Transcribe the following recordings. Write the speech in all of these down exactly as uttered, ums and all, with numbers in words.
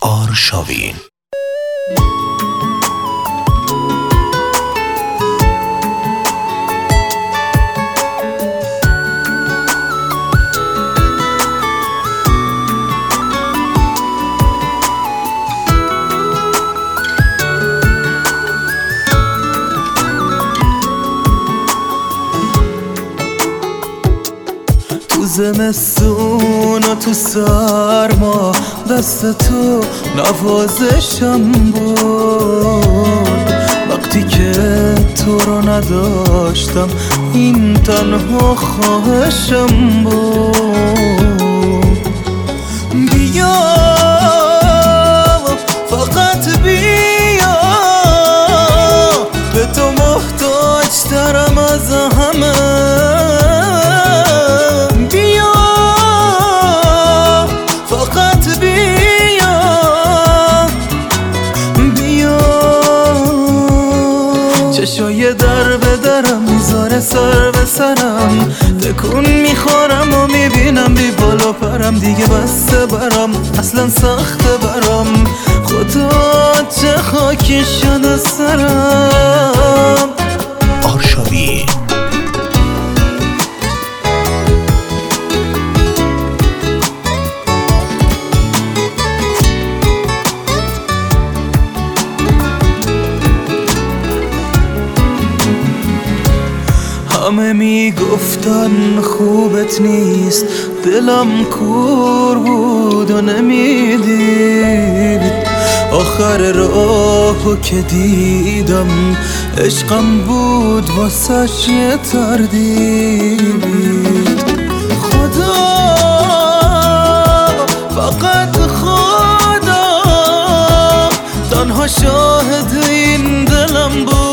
آرشاوین. زمستون و تو سرما دست تو نوازشم بود، وقتی که تو رو نداشتم این تنها خواهشم بود. بیا فقط بیا، به تو محتاج ترم از همه. چشای در به درم میذاره سر به سرم، تکون میخورم و میبینم بی بالا پرم، دیگه بسته برام اصلا سخته برام، خدا چه خاکی شده سرم. آرشاوین. همه میگفتن خوبت نیست، دلم کور بود و نمیدید، آخر راهو که دیدم عشقم بود واسش یه تردید. خدا فقط خدا تنها شاهد این دلم بود،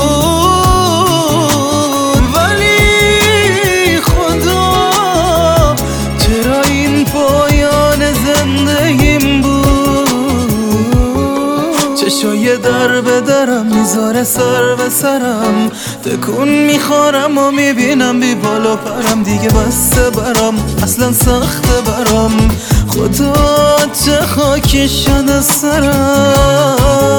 چشای در به درم میذاره سر به سرم، تکون میخورم و میبینم بی بالا پرم، دیگه بسته برام اصلا سخته برام، خدا چه خاکی شده سرم.